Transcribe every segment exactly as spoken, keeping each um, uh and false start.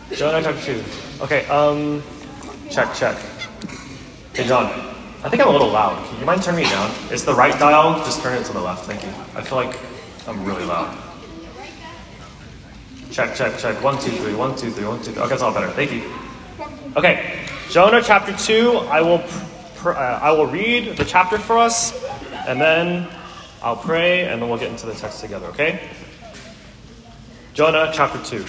Jonah chapter two. Okay, um, check, check. Hey, John. I think I'm a little loud. Can you mind turning me down? It's the right dial. Just turn it to the left. Thank you. I feel like I'm really loud. Check, check, check. One, two, three. One, two, three. One, two, three. Okay, that's all better. Thank you. Okay, Jonah chapter two. I will, pr- uh, I will read the chapter for us, and then I'll pray, and then we'll get into the text together. Okay? Jonah chapter two.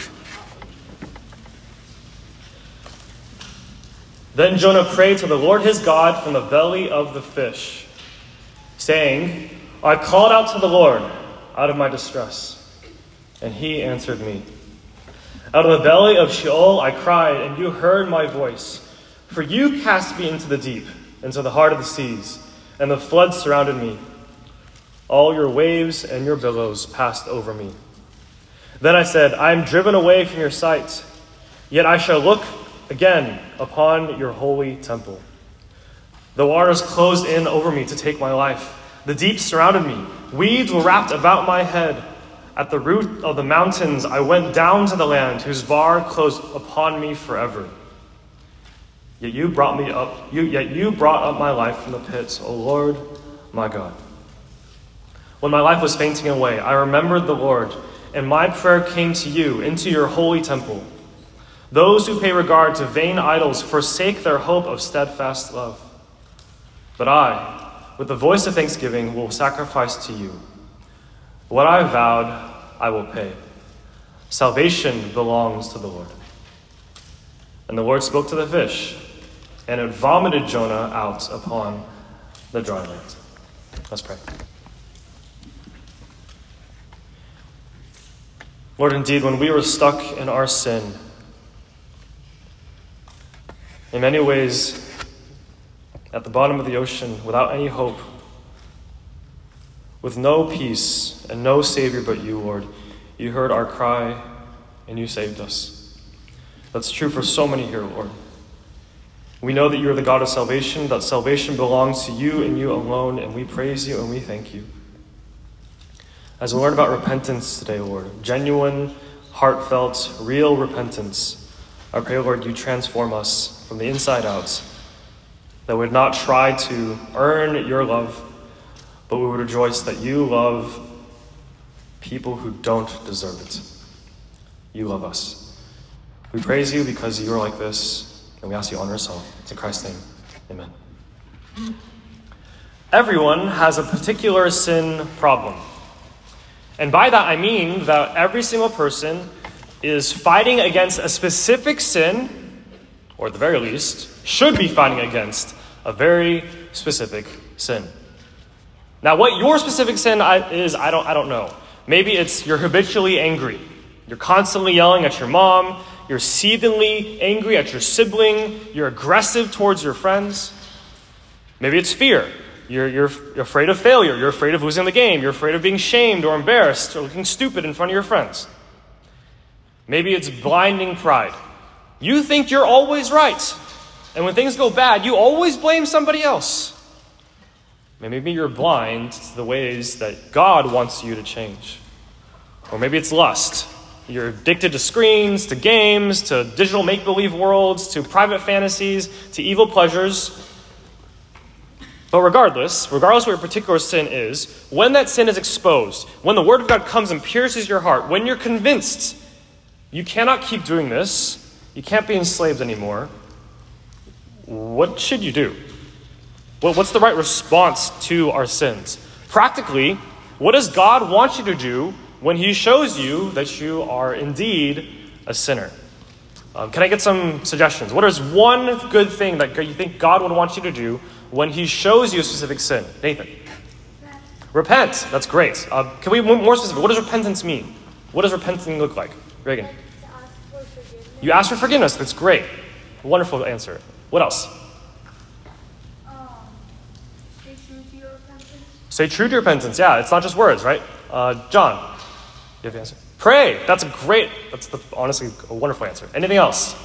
Then Jonah prayed to the Lord his God from the belly of the fish, saying, I called out to the Lord out of my distress, and he answered me. Out of the belly of Sheol I cried, and you heard my voice. For you cast me into the deep, into the heart of the seas, and the floods surrounded me. All your waves and your billows passed over me. Then I said, I am driven away from your sight, yet I shall look again upon your holy temple. The waters closed in over me to take my life. The deep surrounded me. Weeds were wrapped about my head. At the root of the mountains I went down to the land, whose bar closed upon me forever. Yet you brought me up, you, yet you brought up my life from the pits, O Lord, my God. When my life was fainting away, I remembered the Lord, and my prayer came to you into your holy temple. Those who pay regard to vain idols forsake their hope of steadfast love. But I, with the voice of thanksgiving, will sacrifice to you. What I vowed, I will pay. Salvation belongs to the Lord. And the Lord spoke to the fish, and it vomited Jonah out upon the dry land. Let's pray. Lord, indeed, when we were stuck in our sin, in many ways, at the bottom of the ocean, without any hope, with no peace and no Savior but you, Lord, you heard our cry and you saved us. That's true for so many here, Lord. We know that you are the God of salvation, that salvation belongs to you and you alone, and we praise you and we thank you. As we learn about repentance today, Lord, genuine, heartfelt, real repentance, I pray, Lord, you transform us from the inside out, that we would not try to earn your love, but we would rejoice that you love people who don't deserve it. You love us. We praise you because you are like this, and we ask you to honor yourself. It's in Christ's name. Amen. Everyone has a particular sin problem. And by that I mean that every single person is fighting against a specific sin, or at the very least, should be fighting against a very specific sin. Now, what your specific sin is, I don't, I don't know. Maybe it's you're habitually angry. You're constantly yelling at your mom. You're seethingly angry at your sibling. You're aggressive towards your friends. Maybe it's fear. You're, you're, you're afraid of failure. You're afraid of losing the game. You're afraid of being shamed or embarrassed or looking stupid in front of your friends. Maybe it's blinding pride. You think you're always right. And when things go bad, you always blame somebody else. Maybe you're blind to the ways that God wants you to change. Or maybe it's lust. You're addicted to screens, to games, to digital make-believe worlds, to private fantasies, to evil pleasures. But regardless, regardless of what your particular sin is, when that sin is exposed, when the Word of God comes and pierces your heart, when you're convinced you cannot keep doing this, you can't be enslaved anymore, what should you do? What's the right response to our sins? Practically, what does God want you to do when he shows you that you are indeed a sinner? Um, can I get some suggestions? What is one good thing that you think God would want you to do when he shows you a specific sin? Nathan? Repent. Repent. That's great. Uh, can we be more specific? What does repentance mean? What does repenting look like? Reagan? You ask for forgiveness. That's great. Wonderful answer. What else? Stay true to repentance. Yeah, it's not just words, right? Uh, John, you have the answer. Pray. That's a great, that's the, honestly a wonderful answer. Anything else?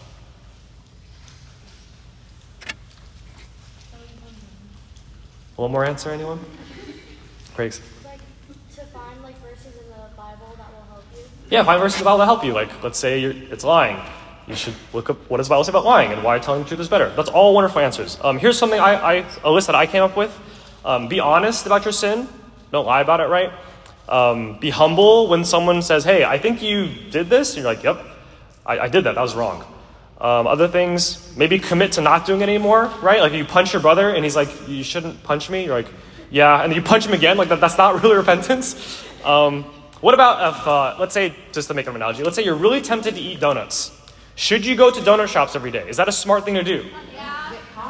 One more answer, anyone? Grace. Like, to find like verses in the Bible that will help you. Yeah, find verses in the Bible that help you. Like, let's say you're, it's lying. You should look up what does the Bible say about lying and why telling the truth is better. That's all wonderful answers. Um, here's something I, I a list that I came up with. Um, be honest about your sin. Don't lie about it, right? Um, be humble when someone says, hey, I think you did this. And you're like, yep, I, I did that. That was wrong. Um, other things, maybe commit to not doing it anymore, right? Like you punch your brother and he's like, you shouldn't punch me. You're like, yeah. And then you punch him again. Like that, that's not really repentance. Um, what about if, uh, let's say, just to make an analogy, let's say you're really tempted to eat donuts. Should you go to donut shops every day? Is that a smart thing to do? Yeah.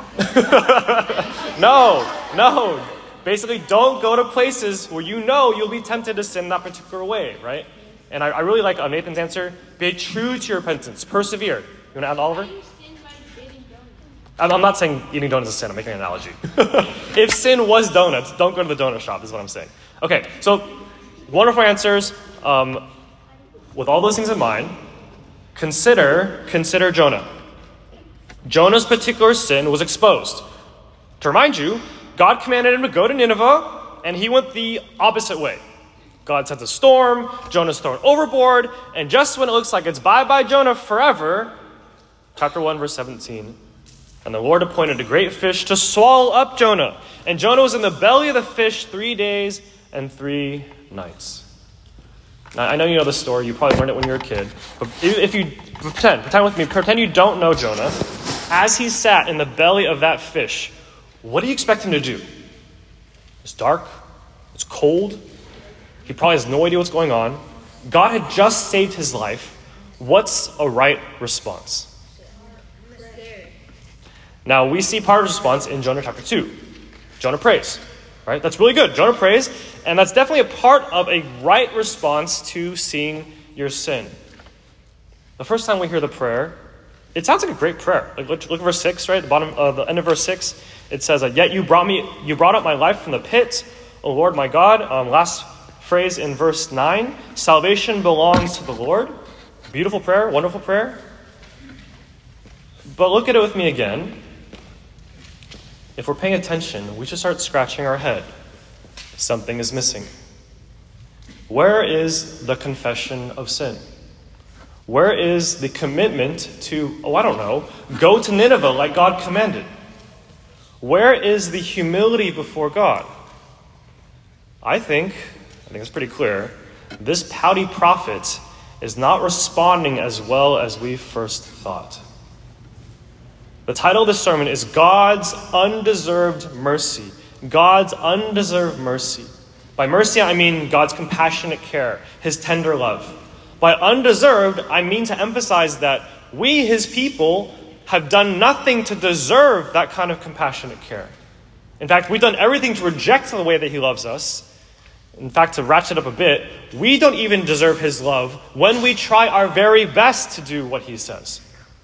No, no. Basically, don't go to places where you know you'll be tempted to sin that particular way, right? And I, I really like uh, Nathan's answer. Be true to your repentance. Persevere. You want to add, Oliver? I'm, I'm not saying eating donuts is sin. I'm making an analogy. If sin was donuts, don't go to the donut shop is what I'm saying. Okay, so wonderful answers. Um, with all those things in mind, consider, consider Jonah. Jonah's particular sin was exposed. To remind you, God commanded him to go to Nineveh, and he went the opposite way. God sent a storm, Jonah's thrown overboard, and just when it looks like it's bye-bye Jonah forever, chapter one, verse seventeen, and the Lord appointed a great fish to swallow up Jonah. And Jonah was in the belly of the fish three days and three nights. Now, I know you know the story. You probably learned it when you were a kid. But if you pretend, pretend with me, pretend you don't know Jonah. As he sat in the belly of that fish, what do you expect him to do? It's dark. It's cold. He probably has no idea what's going on. God had just saved his life. What's a right response? Now, we see part of the response in Jonah chapter two. Jonah prays, right? That's really good. Jonah prays, and that's definitely a part of a right response to seeing your sin. The first time we hear the prayer, it sounds like a great prayer. Like look, look at verse six, right? The bottom, uh, the end of verse six. It says, "Yet you brought me, you brought up my life from the pit, O Lord my God." Um, last phrase in verse nine: "Salvation belongs to the Lord." Beautiful prayer, wonderful prayer. But look at it with me again. If we're paying attention, we should start scratching our head. Something is missing. Where is the confession of sin? Where is the commitment to, oh, I don't know, go to Nineveh like God commanded? Where is the humility before God? I think, I think it's pretty clear, this pouty prophet is not responding as well as we first thought. The title of this sermon is God's Undeserved Mercy. God's undeserved mercy. By mercy, I mean God's compassionate care, his tender love. By undeserved, I mean to emphasize that we, his people, have done nothing to deserve that kind of compassionate care. In fact, we've done everything to reject the way that he loves us. In fact, to ratchet up a bit, we don't even deserve his love when we try our very best to do what he says.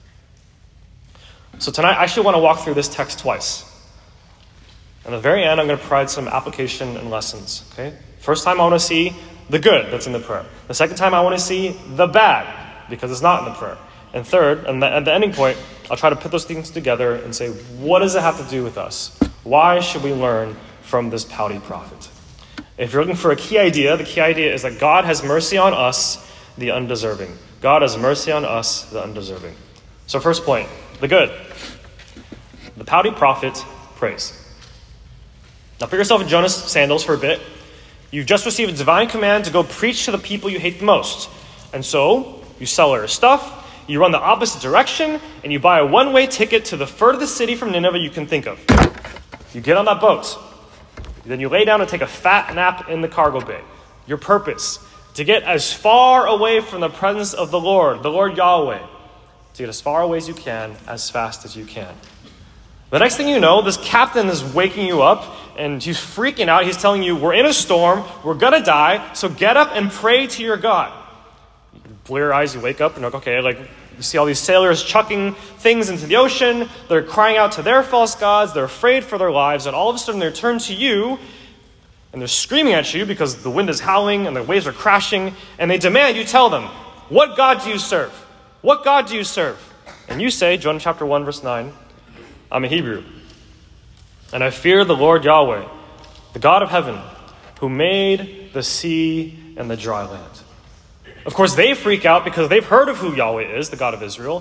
So tonight, I actually want to walk through this text twice. And at the very end, I'm going to provide some application and lessons. Okay? First time, I want to see the good that's in the prayer. The second time, I want to see the bad, because it's not in the prayer. And third, and at the ending point, I'll try to put those things together and say, what does it have to do with us? Why should we learn from this pouty prophet? If you're looking for a key idea, the key idea is that God has mercy on us, the undeserving. God has mercy on us, the undeserving. So first point, the good. The pouty prophet prays. Now put yourself in Jonah's sandals for a bit. You've just received a divine command to go preach to the people you hate the most. And so, you sell your stuff, you run the opposite direction, and you buy a one-way ticket to the furthest city from Nineveh you can think of. You get on that boat. Then you lay down and take a fat nap in the cargo bay. Your purpose, to get as far away from the presence of the Lord, the Lord Yahweh. To get as far away as you can, as fast as you can. The next thing you know, this captain is waking you up, and he's freaking out. He's telling you, we're in a storm, we're going to die, so get up and pray to your God. You blur your eyes, you wake up, and you're like, okay, like, you see all these sailors chucking things into the ocean. They're crying out to their false gods. They're afraid for their lives, and all of a sudden they turn to you, and they're screaming at you because the wind is howling and the waves are crashing, and they demand you tell them, what God do you serve? What God do you serve? And you say, Jonah chapter one, verse nine, I'm a Hebrew, and I fear the Lord Yahweh, the God of heaven, who made the sea and the dry land. Of course, they freak out because they've heard of who Yahweh is, the God of Israel.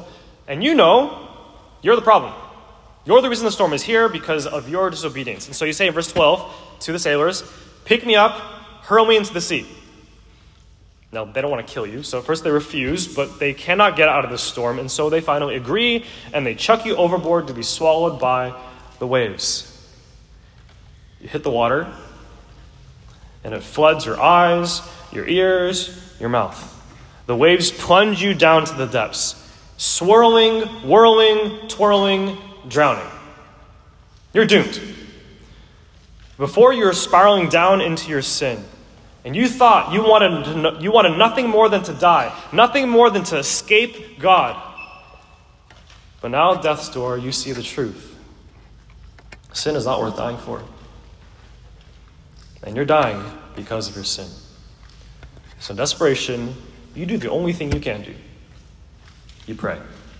And you know you're the problem. You're the reason the storm is here because of your disobedience. And so you say in verse twelve to the sailors, pick me up, hurl me into the sea. Now, they don't want to kill you, so first they refuse, but they cannot get out of this storm, and so they finally agree, and they chuck you overboard to be swallowed by the waves. You hit the water, and it floods your eyes, your ears, your mouth. The waves plunge you down to the depths, swirling, whirling, twirling, drowning. You're doomed. Before you're spiraling down into your sin, and you thought you wanted to no, you wanted nothing more than to die, nothing more than to escape God. But now at death's door, you see the truth. Sin is not worth dying for. And you're dying because of your sin. So in desperation, you do the only thing you can do. You pray.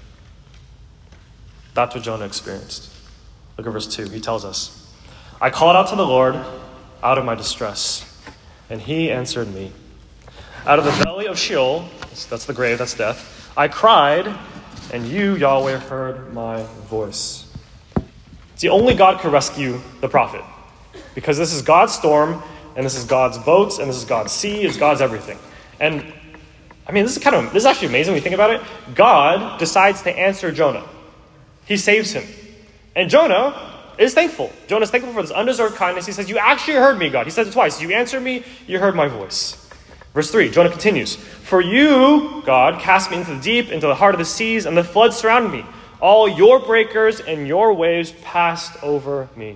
That's what Jonah experienced. Look at verse two. He tells us, I called out to the Lord out of my distress, and he answered me. Out of the belly of Sheol, that's the grave, that's death, I cried, and you, Yahweh, heard my voice. See, only God could rescue the prophet, because this is God's storm, and this is God's boats, and this is God's sea, it's God's everything. And, I mean, this is kind of, this is actually amazing when you think about it. God decides to answer Jonah. He saves him. And Jonah is thankful. Jonah is thankful for this undeserved kindness. He says, you actually heard me, God. He says it twice. You answered me, you heard my voice. Verse three, Jonah continues, for you, God, cast me into the deep, into the heart of the seas, and the floods surrounded me. All your breakers and your waves passed over me.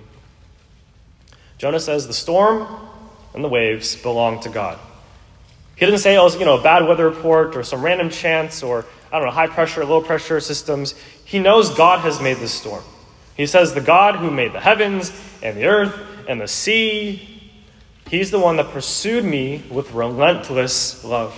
Jonah says the storm and the waves belong to God. He doesn't say, oh, you know, a bad weather report or some random chance or, I don't know, high pressure, low pressure systems. He knows God has made this storm. He says the God who made the heavens and the earth and the sea, he's the one that pursued me with relentless love.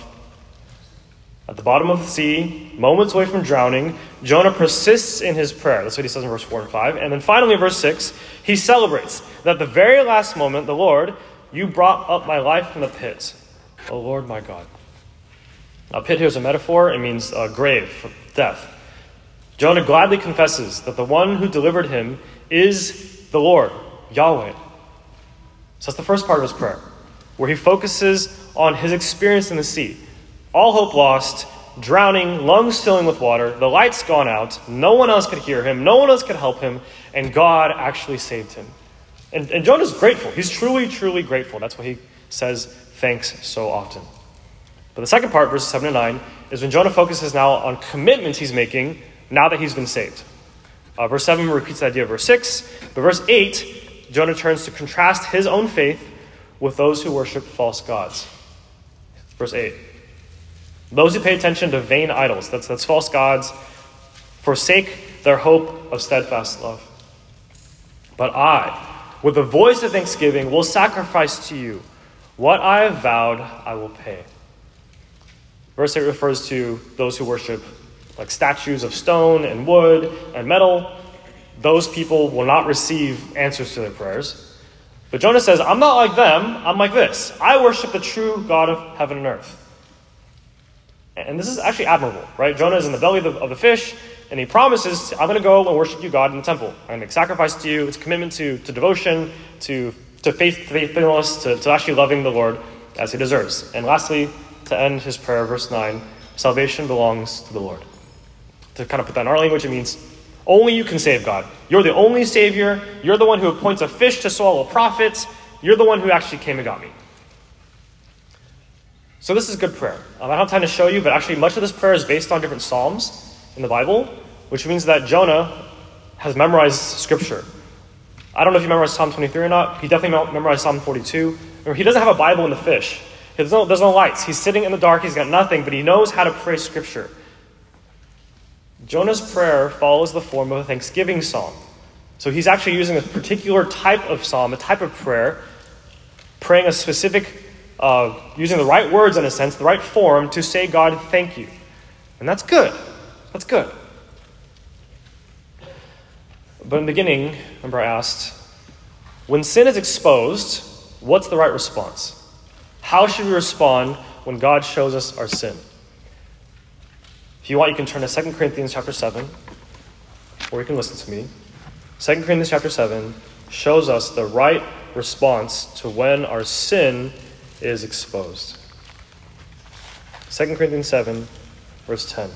At the bottom of the sea, moments away from drowning, Jonah persists in his prayer. That's what he says in verse four and five. And then finally in verse six, he celebrates that at the very last moment, the Lord, you brought up my life from the pit. O Lord, my God. Now, pit here is a metaphor. It means uh, grave, death. Jonah gladly confesses that the one who delivered him is the Lord, Yahweh. So that's the first part of his prayer, where he focuses on his experience in the sea. All hope lost, drowning, lungs filling with water, the lights gone out, no one else could hear him, no one else could help him, and God actually saved him. And, and Jonah's grateful. He's truly, truly grateful. That's why he says thanks so often. But the second part, verses seven and nine, is when Jonah focuses now on commitments he's making now that he's been saved. Uh, verse seven repeats the idea of verse six. But verse eight, Jonah turns to contrast his own faith with those who worship false gods. Verse eight. Those who pay attention to vain idols, that's, that's false gods, forsake their hope of steadfast love. But I, with a voice of thanksgiving, will sacrifice to you. What I have vowed, I will pay. Verse eight refers to those who worship like statues of stone and wood and metal. Those people will not receive answers to their prayers. But Jonah says, I'm not like them, I'm like this. I worship the true God of heaven and earth. And this is actually admirable, right? Jonah is in the belly of the, of the fish, and he promises, I'm going to go and worship you, God, in the temple. I'm going to make sacrifice to you. It's a commitment to, to devotion, to, to faith, faithfulness, to, to actually loving the Lord as he deserves. And lastly, to end his prayer, verse nine, salvation belongs to the Lord. To kind of put that in our language, it means only you can save, God. You're the only Savior. You're the one who appoints a fish to swallow a prophet. You're the one who actually came and got me. So this is good prayer. Um, I don't have time to show you, but actually much of this prayer is based on different psalms in the Bible, which means that Jonah has memorized Scripture. I don't know if you memorized Psalm twenty-three or not. He definitely memorized Psalm forty-two. Remember, he doesn't have a Bible in the fish. There's no, there's no lights. He's sitting in the dark. He's got nothing, but he knows how to pray Scripture. Jonah's prayer follows the form of a thanksgiving psalm. So he's actually using a particular type of psalm, a type of prayer, praying a specific, uh, using the right words in a sense, the right form to say, God, thank you. And that's good. That's good. But in the beginning, remember I asked, when sin is exposed, what's the right response? How should we respond when God shows us our sin? If you want, you can turn to Second Corinthians chapter seven, or you can listen to me. Second Corinthians chapter seven shows us the right response to when our sin is exposed. Second Corinthians seven, verse ten.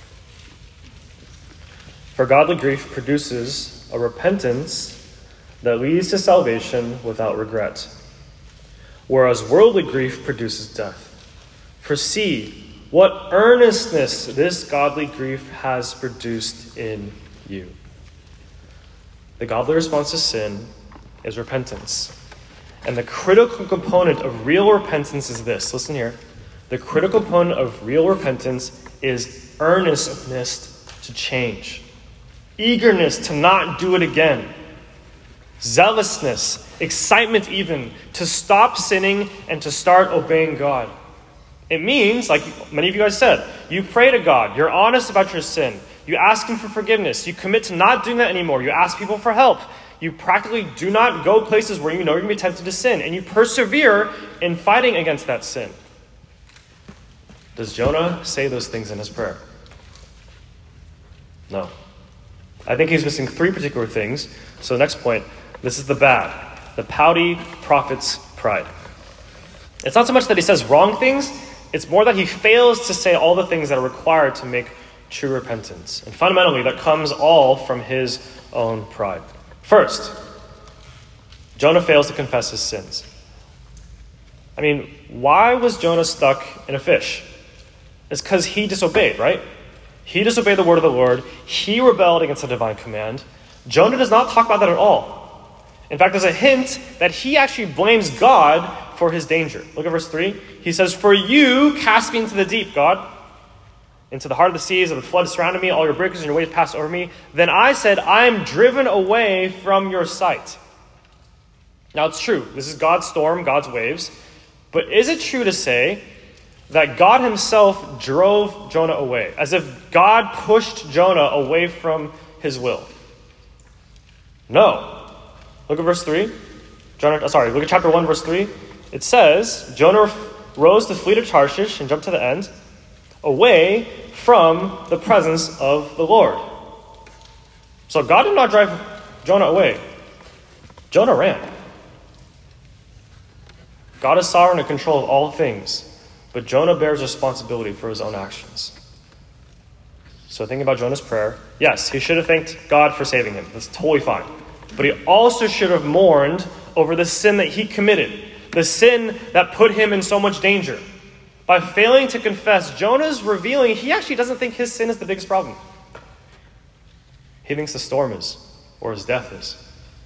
For godly grief produces a repentance that leads to salvation without regret, whereas worldly grief produces death. For see, what earnestness this godly grief has produced in you. The godly response to sin is repentance. And the critical component of real repentance is this. Listen here. The critical component of real repentance is earnestness to change. Eagerness to not do it again. Zealousness, excitement even, to stop sinning and to start obeying God. It means, like many of you guys said, you pray to God, you're honest about your sin, you ask Him for forgiveness, you commit to not doing that anymore, you ask people for help, you practically do not go places where you know you're going to be tempted to sin, and you persevere in fighting against that sin. Does Jonah say those things in his prayer? No. I think he's missing three particular things. So next point, this is the bad. The pouty prophet's pride. It's not so much that he says wrong things, it's more that he fails to say all the things that are required to make true repentance. And fundamentally, that comes all from his own pride. First, Jonah fails to confess his sins. I mean, why was Jonah stuck in a fish? It's because he disobeyed, right? He disobeyed the word of the Lord. He rebelled against the divine command. Jonah does not talk about that at all. In fact, there's a hint that he actually blames God for his danger. Look at verse three. He says, "For you cast me into the deep, God, into the heart of the seas, and the flood surrounded me, all your breakers and your waves passed over me. Then I said, I am driven away from your sight." Now it's true. This is God's storm, God's waves. But is it true to say that God himself drove Jonah away, as if God pushed Jonah away from his will? No. Look at verse three. Jonah, sorry, look at chapter one, verse three. It says, Jonah rose to flee to Tarshish, and jump to the end, away from the presence of the Lord. So God did not drive Jonah away. Jonah ran. God is sovereign and in control of all things, but Jonah bears responsibility for his own actions. So thinking about Jonah's prayer, yes, he should have thanked God for saving him. That's totally fine. But he also should have mourned over the sin that he committed, the sin that put him in so much danger. By failing to confess, Jonah's revealing he actually doesn't think his sin is the biggest problem. He thinks the storm is, or his death is.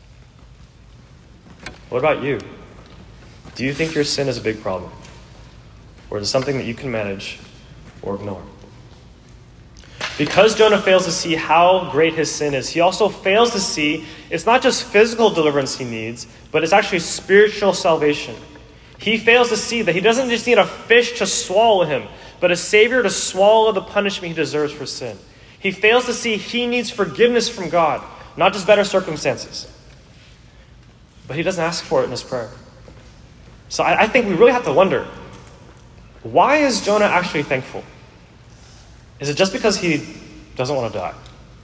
What about you? Do you think your sin is a big problem? Or is it something that you can manage or ignore? Because Jonah fails to see how great his sin is, he also fails to see it's not just physical deliverance he needs, but it's actually spiritual salvation. He fails to see that he doesn't just need a fish to swallow him, but a Savior to swallow the punishment he deserves for sin. He fails to see he needs forgiveness from God, not just better circumstances. But he doesn't ask for it in his prayer. So I, I think we really have to wonder, why is Jonah actually thankful? Is it just because he doesn't want to die?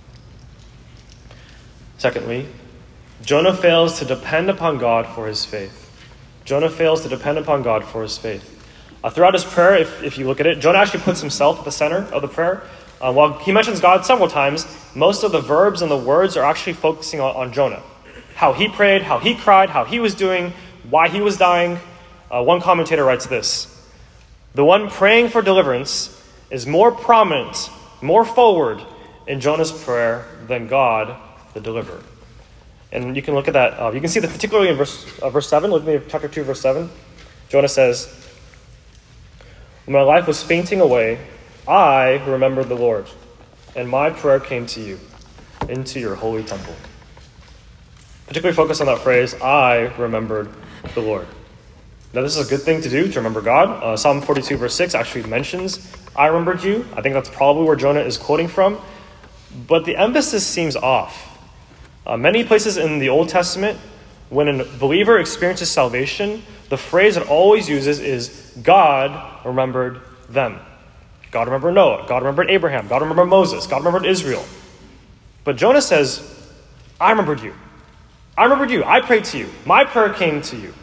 Secondly, Jonah fails to depend upon God for his faith. Jonah fails to depend upon God for his faith. Uh, throughout his prayer, if, if you look at it, Jonah actually puts himself at the center of the prayer. Uh, while he mentions God several times, most of the verbs and the words are actually focusing on, on Jonah. How he prayed, how he cried, how he was doing, why he was dying. Uh, one commentator writes this: the one praying for deliverance is more prominent, more forward in Jonah's prayer than God, the deliverer. And you can look at that. Uh, you can see that particularly in verse uh, verse seven. Look at chapter two, verse seven. Jonah says, "When my life was fainting away, I remembered the Lord, and my prayer came to you, into your holy temple." Particularly focus on that phrase, "I remembered the Lord." Now, this is a good thing to do, to remember God. Uh, Psalm forty-two, verse six actually mentions, "I remembered you." I think that's probably where Jonah is quoting from. But the emphasis seems off. Uh, many places in the Old Testament, when a believer experiences salvation, the phrase it always uses is, "God remembered them." God remembered Noah. God remembered Abraham. God remembered Moses. God remembered Israel. But Jonah says, I remembered you. I remembered you. I prayed to you. My prayer came to you.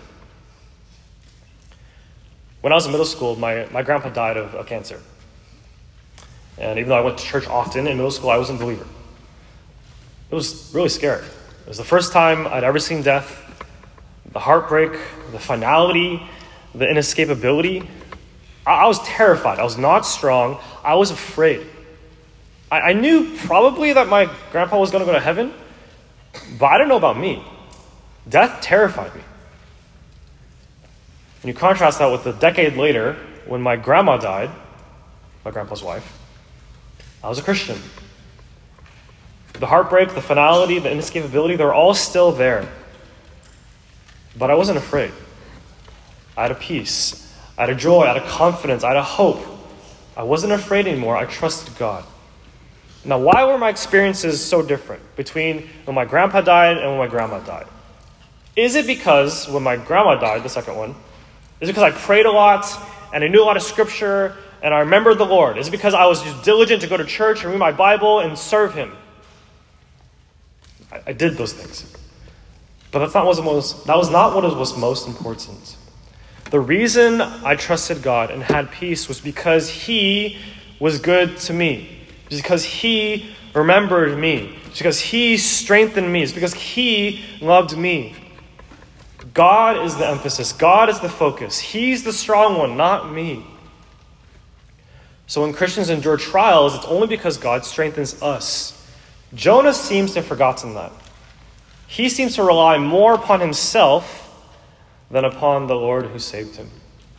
When I was in middle school, my, my grandpa died of, of cancer. And even though I went to church often, in middle school I wasn't a believer. It was really scary. It was the first time I'd ever seen death, the heartbreak, the finality, the inescapability. I, I was terrified. I was not strong. I was afraid. I, I knew probably that my grandpa was going to go to heaven, but I didn't know about me. Death terrified me. And you contrast that with a decade later, when my grandma died, my grandpa's wife, I was a Christian. The heartbreak, the finality, the inescapability, they're all still there. But I wasn't afraid. I had a peace. I had a joy. I had a confidence. I had a hope. I wasn't afraid anymore. I trusted God. Now, why were my experiences so different between when my grandpa died and when my grandma died? Is it because when my grandma died, the second one, is it because I prayed a lot and I knew a lot of scripture and I remembered the Lord? Is it because I was just diligent to go to church and read my Bible and serve Him? I, I did those things. But that's not what was most, that was not what was most important. The reason I trusted God and had peace was because He was good to me. It's because He remembered me. It's because He strengthened me. It's because He loved me. God is the emphasis. God is the focus. He's the strong one, not me. So when Christians endure trials, it's only because God strengthens us. Jonah seems to have forgotten that. He seems to rely more upon himself than upon the Lord who saved him.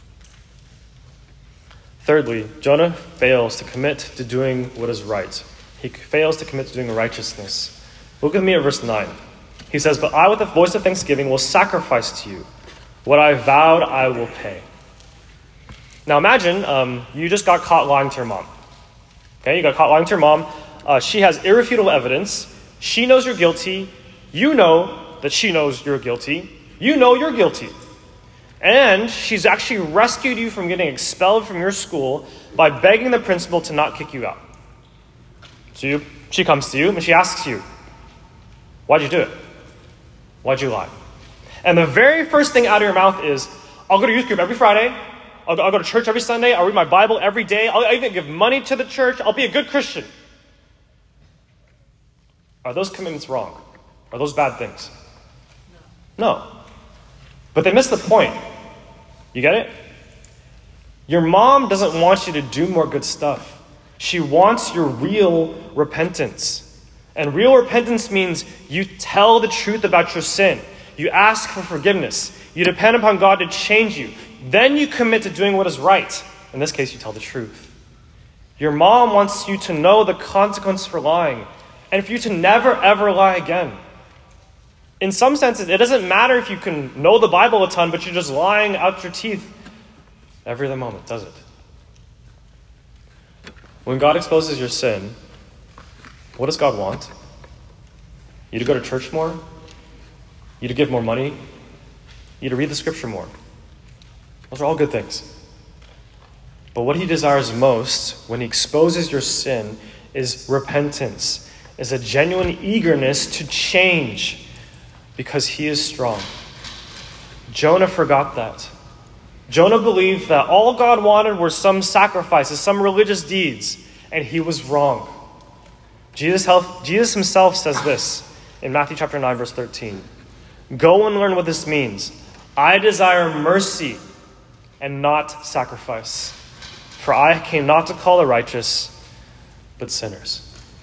Thirdly, Jonah fails to commit to doing what is right. He fails to commit to doing righteousness. Look with me at verse nine. He says, "But I with the voice of thanksgiving will sacrifice to you. What I vowed I will pay." Now imagine um, you just got caught lying to your mom. Okay, you got caught lying to your mom. Uh, she has irrefutable evidence. She knows you're guilty. You know that she knows you're guilty. You know you're guilty. And she's actually rescued you from getting expelled from your school by begging the principal to not kick you out. So you, she comes to you and she asks you, "Why'd you do it? Why'd you lie?" And the very first thing out of your mouth is, "I'll go to youth group every Friday. I'll go, I'll go to church every Sunday. I'll read my Bible every day. I'll even give money to the church. I'll be a good Christian." Are those commitments wrong? Are those bad things? No. But they miss the point. You get it? Your mom doesn't want you to do more good stuff. She wants your real repentance. And real repentance means you tell the truth about your sin. You ask for forgiveness. You depend upon God to change you. Then you commit to doing what is right. In this case, you tell the truth. Your mom wants you to know the consequence for lying and for you to never, ever lie again. In some senses, it doesn't matter if you can know the Bible a ton, but you're just lying out your teeth every other moment, does it? When God exposes your sin, what does God want? You to go to church more? You to give more money? You to read the scripture more? Those are all good things. But what He desires most when He exposes your sin is repentance, is a genuine eagerness to change because He is strong. Jonah forgot that. Jonah believed that all God wanted were some sacrifices, some religious deeds, and he was wrong. Jesus, help, Jesus himself says this in Matthew chapter nine, verse thirteen. "Go and learn what this means. I desire mercy and not sacrifice. For I came not to call the righteous, but sinners."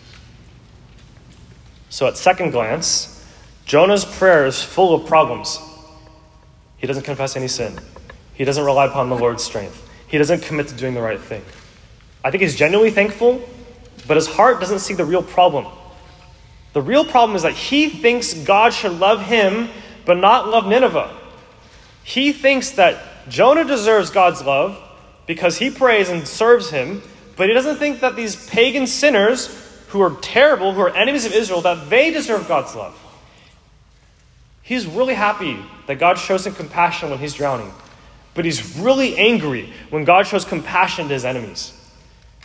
So at second glance, Jonah's prayer is full of problems. He doesn't confess any sin. He doesn't rely upon the Lord's strength. He doesn't commit to doing the right thing. I think he's genuinely thankful, but his heart doesn't see the real problem. The real problem is that he thinks God should love him, but not love Nineveh. He thinks that Jonah deserves God's love because he prays and serves him, but he doesn't think that these pagan sinners who are terrible, who are enemies of Israel, that they deserve God's love. He's really happy that God shows him compassion when he's drowning, but he's really angry when God shows compassion to his enemies.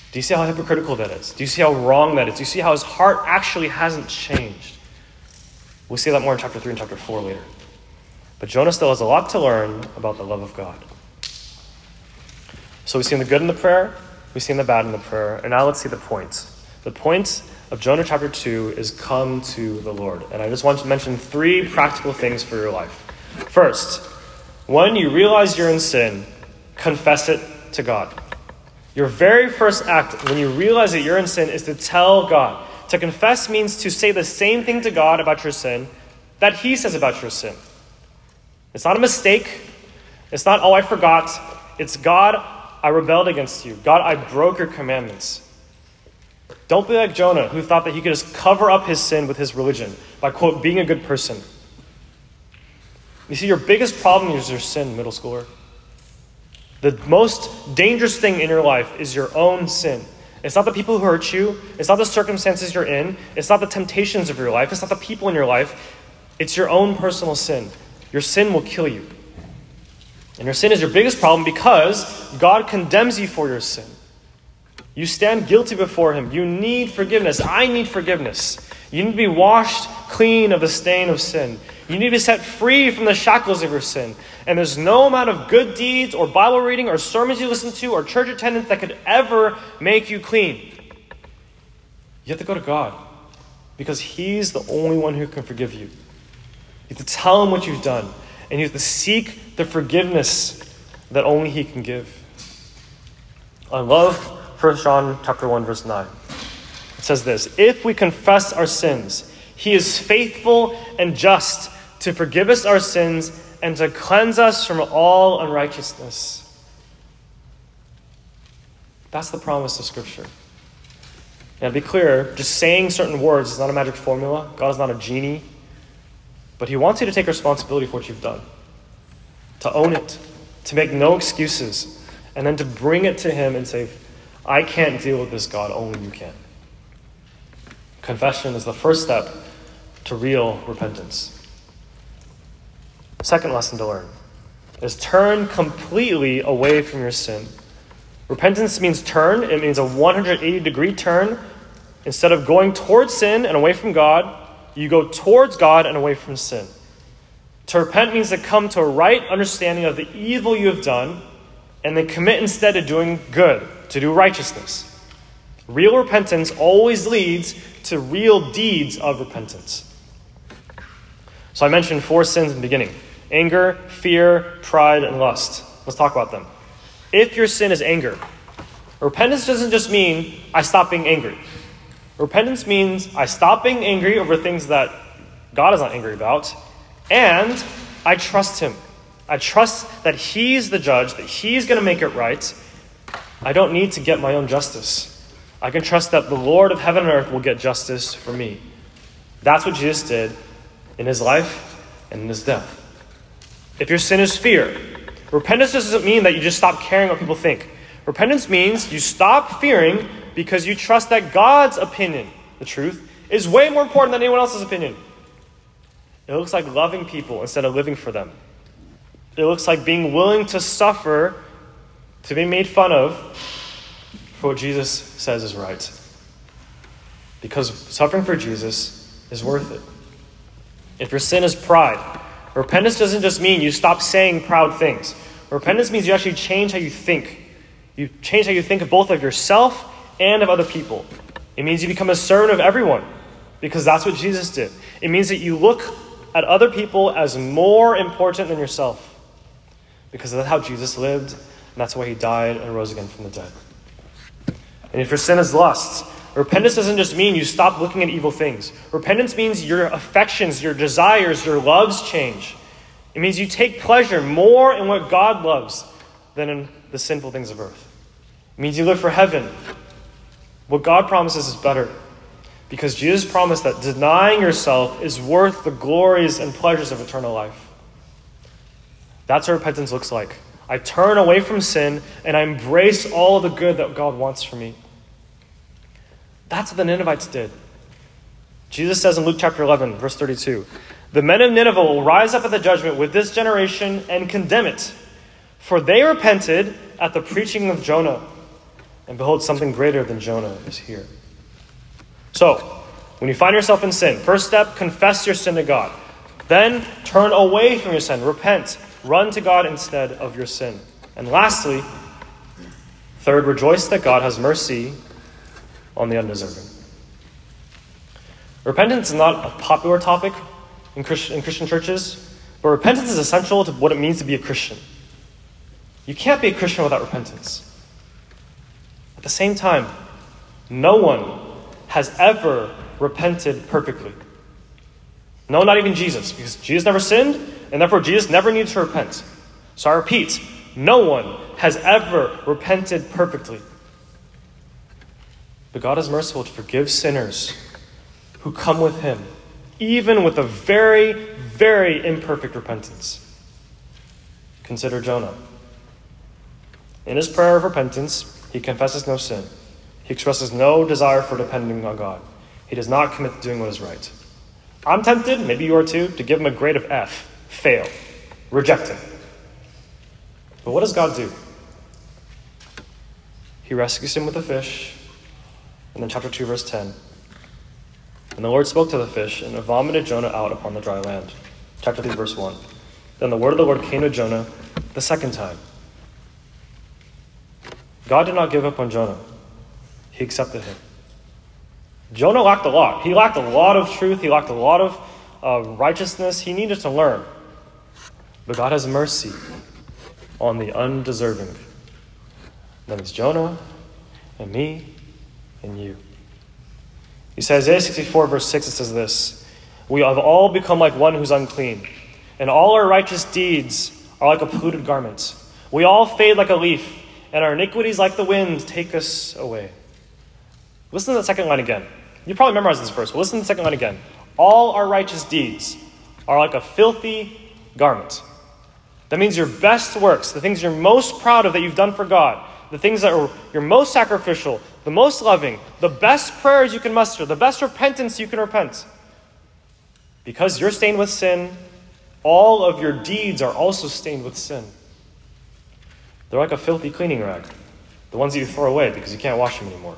Do you see how hypocritical that is? Do you see how wrong that is? Do you see how his heart actually hasn't changed? We'll see that more in chapter three and chapter four later. But Jonah still has a lot to learn about the love of God. So we've seen the good in the prayer, we've seen the bad in the prayer, and now let's see the point. The point of Jonah chapter two is come to the Lord. And I just want to mention three practical things for your life. First, when you realize you're in sin, confess it to God. Your very first act when you realize that you're in sin is to tell God. To confess means to say the same thing to God about your sin that he says about your sin. It's not a mistake. It's not, oh, I forgot. It's, God, I rebelled against you. God, I broke your commandments. Don't be like Jonah, who thought that he could just cover up his sin with his religion by, quote, being a good person. You see, your biggest problem is your sin, middle schooler. The most dangerous thing in your life is your own sin. It's not the people who hurt you. It's not the circumstances you're in. It's not the temptations of your life. It's not the people in your life. It's your own personal sin. Your sin will kill you. And your sin is your biggest problem because God condemns you for your sin. You stand guilty before him. You need forgiveness. I need forgiveness. You need to be washed clean of the stain of sin. You need to be set free from the shackles of your sin. And there's no amount of good deeds or Bible reading or sermons you listen to or church attendance that could ever make you clean. You have to go to God because he's the only one who can forgive you. You have to tell him what you've done. And you have to seek the forgiveness that only he can give. I love First John chapter one, verse nine. It says this, if we confess our sins, he is faithful and just to forgive us our sins and to cleanse us from all unrighteousness. That's the promise of Scripture. Now, to be clear, just saying certain words is not a magic formula. God is not a genie. But he wants you to take responsibility for what you've done. To own it. To make no excuses. And then to bring it to him and say, I can't deal with this, God. Only you can. Confession is the first step to real repentance. Second lesson to learn is turn completely away from your sin. Repentance means turn. It means a one hundred eighty degree turn. Instead of going towards sin and away from God, you go towards God and away from sin. To repent means to come to a right understanding of the evil you have done and then commit instead to doing good, to do righteousness. Real repentance always leads to real deeds of repentance. So I mentioned four sins in the beginning. Anger, fear, pride, and lust. Let's talk about them. If your sin is anger, repentance doesn't just mean I stop being angry. Repentance means I stop being angry over things that God is not angry about, and I trust him. I trust that he's the judge, that he's going to make it right. I don't need to get my own justice. I can trust that the Lord of heaven and earth will get justice for me. That's what Jesus did in his life and in his death. If your sin is fear, repentance doesn't mean that you just stop caring what people think. Repentance means you stop fearing because you trust that God's opinion, the truth, is way more important than anyone else's opinion. It looks like loving people instead of living for them. It looks like being willing to suffer, to be made fun of, for what Jesus says is right. Because suffering for Jesus is worth it. If your sin is pride, repentance doesn't just mean you stop saying proud things. Repentance means you actually change how you think. You change how you think of both of yourself and of other people. It means you become a servant of everyone, because that's what Jesus did. It means that you look at other people as more important than yourself, because that's how Jesus lived, and that's why he died and rose again from the dead. And if your sin is lust, repentance doesn't just mean you stop looking at evil things. Repentance means your affections, your desires, your loves change. It means you take pleasure more in what God loves than in the sinful things of earth. It means you live for heaven. What God promises is better, because Jesus promised that denying yourself is worth the glories and pleasures of eternal life. That's what repentance looks like. I turn away from sin and I embrace all the good that God wants for me. That's what the Ninevites did. Jesus says in Luke chapter eleven, verse thirty-two, the men of Nineveh will rise up at the judgment with this generation and condemn it, for they repented at the preaching of Jonah. And behold, something greater than Jonah is here. So, when you find yourself in sin, first step, confess your sin to God. Then turn away from your sin. Repent. Run to God instead of your sin. And lastly, third, rejoice that God has mercy on the undeserving. Repentance is not a popular topic in Christian, in Christian churches, but repentance is essential to what it means to be a Christian. You can't be a Christian without repentance. At the same time, no one has ever repented perfectly. No, not even Jesus, because Jesus never sinned, and therefore Jesus never needs to repent. So I repeat, no one has ever repented perfectly. But God is merciful to forgive sinners who come with him, even with a very, very imperfect repentance. Consider Jonah. In his prayer of repentance, he confesses no sin. He expresses no desire for depending on God. He does not commit to doing what is right. I'm tempted, maybe you are too, to give him a grade of F. Fail. Reject him. But what does God do? He rescues him with a fish. And then chapter two, verse ten. And the Lord spoke to the fish, and it vomited Jonah out upon the dry land. Chapter three, verse one. Then the word of the Lord came to Jonah the second time. God did not give up on Jonah. He accepted him. Jonah lacked a lot. He lacked a lot of truth. He lacked a lot of uh, righteousness. He needed to learn. But God has mercy on the undeserving. That means Jonah and me and you. You see, Isaiah sixty-four, verse six, it says this: we have all become like one who's unclean, and all our righteous deeds are like a polluted garment. We all fade like a leaf, and our iniquities like the wind take us away. Listen to the second line again. You probably memorized this verse, but listen to the second line again. All our righteous deeds are like a filthy garment. That means your best works, the things you're most proud of that you've done for God, the things that are you're most sacrificial, the most loving, the best prayers you can muster, the best repentance you can repent. Because you're stained with sin, all of your deeds are also stained with sin. They're like a filthy cleaning rag, the ones that you throw away because you can't wash them anymore.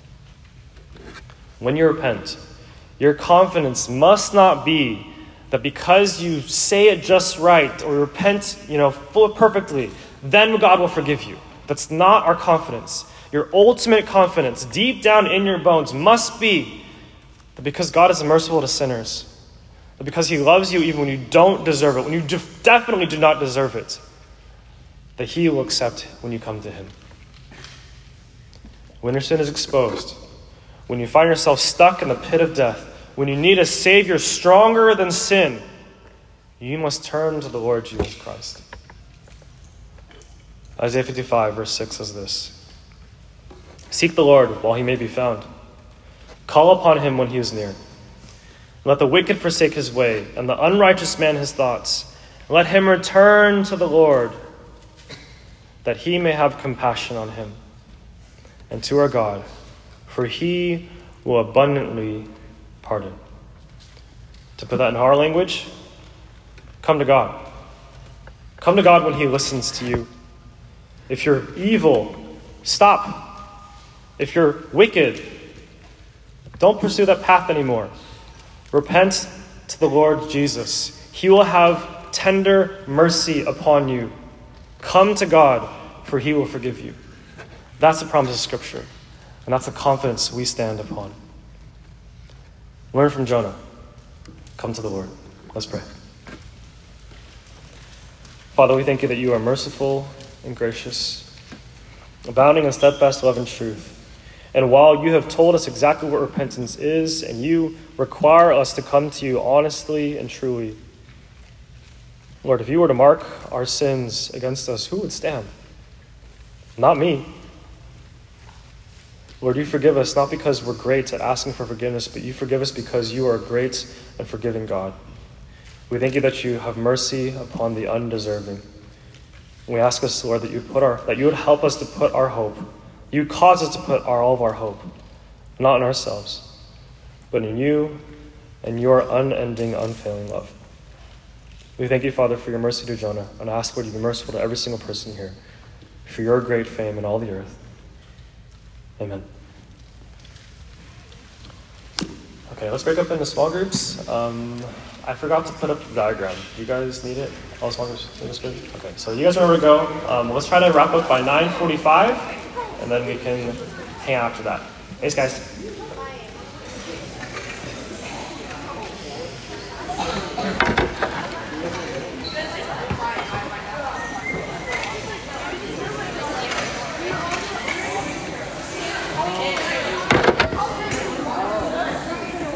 When you repent, your confidence must not be that because you say it just right or repent, you know, full perfectly, then God will forgive you. That's not our confidence. Your ultimate confidence, deep down in your bones, must be that because God is merciful to sinners, that because he loves you even when you don't deserve it, when you definitely do not deserve it, that he will accept when you come to him. When your sin is exposed, when you find yourself stuck in the pit of death, when you need a Savior stronger than sin, you must turn to the Lord Jesus Christ. Isaiah fifty-five, verse six says this: seek the Lord while he may be found. Call upon him when he is near. Let the wicked forsake his way, and the unrighteous man his thoughts. Let him return to the Lord, that he may have compassion on him, and to our God, for he will abundantly pardon. To put that in our language, come to God. Come to God when he listens to you. If you're evil, stop. If you're wicked, don't pursue that path anymore. Repent to the Lord Jesus. He will have tender mercy upon you. Come to God, for he will forgive you. That's the promise of Scripture, and that's the confidence we stand upon. Learn from Jonah. Come to the Lord. Let's pray. Father, we thank you that you are merciful and gracious, abounding in steadfast love and truth. And while you have told us exactly what repentance is, and you require us to come to you honestly and truly, Lord, if you were to mark our sins against us, who would stand? Not me. Lord, you forgive us not because we're great at asking for forgiveness, but you forgive us because you are a great and forgiving God. We thank you that you have mercy upon the undeserving. We ask us, Lord, that you put our that you would help us to put our hope. You cause us to put our, all of our hope, not in ourselves, but in you and your unending, unfailing love. We thank you, Father, for your mercy to Jonah, and ask, Lord, you be merciful to every single person here, for your great fame in all the earth. Amen. Okay, let's break up into small groups. Um, I forgot to put up the diagram. You guys need it? All small groups? Is good? Okay, so you guys know where to go. Um, let's try to wrap up by nine forty-five, and then we can hang out after that. Thanks, guys.